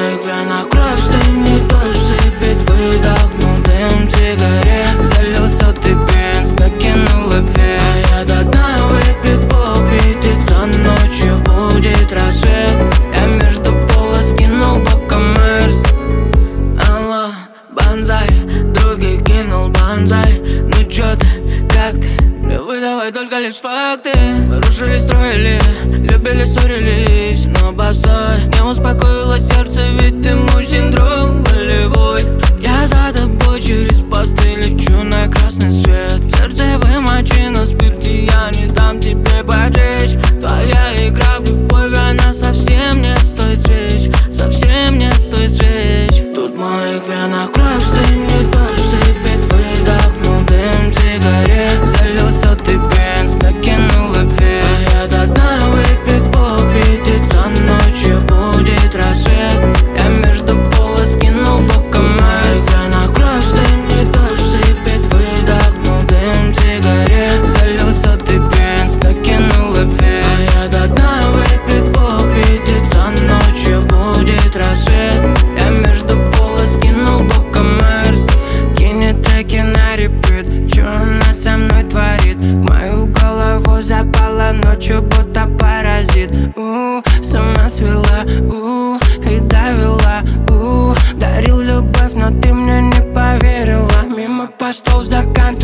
моих венах кровь стынет, дождь сыпет, выдохнул дым сигарет. Залил сотый бенз, накинул вес, а я до дна выпит, Бог видит, за ночью будет рассвет. Я между полос кинул боком мерз. Алло, банзай, других кинул банзай. Ну чё ты, как ты? Не выдавай только лишь факты. Рушили, строили, любили, ссорились, но постой. Не успокоилось сердце, ведь ты мой синдром болевой. Я за тобой через посты лечу на красный свет. В сердце вымочи на спирте, я не дам тебе поджечь. Твоя игра в любовь, она совсем не стоит свеч, совсем не стоит свеч. Тут в моих венах кровь стынет, дождь сыпет, выдохнул дым сигарет. Залил сотый бенз, накинул вес, а я до дна выпит, Бог видит, за ночью будет рассвет. Я между полос кинул боком мерз. В венах кровь стынет, дождь сыпет, выдохнул дым сигарет. Залил сотый бенз, накинул вес, а я до дна выпит, Бог видит, за ночью будет рассвет. Я между полос кинул боком мерз. Кинет треки на репит, чё она со мной творит? В мою голову запала ночью, будто паразит. Сама свела, и довела, дарил любовь, но ты мне не поверила. Мимо постов заканчивал